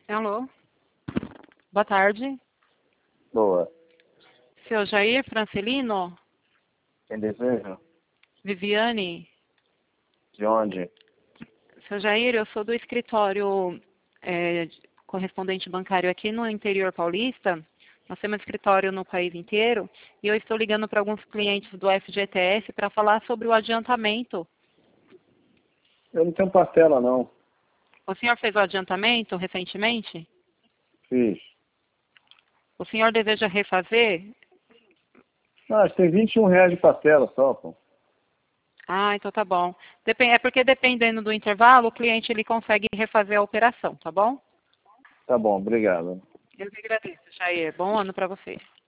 Alô? Boa tarde. Boa. Seu Jair Francelino? Quem deseja? Viviane? De onde? Seu Jair, eu sou do escritório correspondente bancário aqui no interior paulista. Nós temos escritório no país inteiro e eu estou ligando para alguns clientes do FGTS para falar sobre o adiantamento. Eu não tenho parcela, não. O senhor fez o adiantamento recentemente? Fiz. O senhor deseja refazer? Mas tem R$ 21 de parcela só, pô. Ah, então tá bom. É porque dependendo do intervalo, o cliente ele consegue refazer a operação, tá bom? Tá bom, obrigado. Eu que agradeço, Jair. Bom ano para você.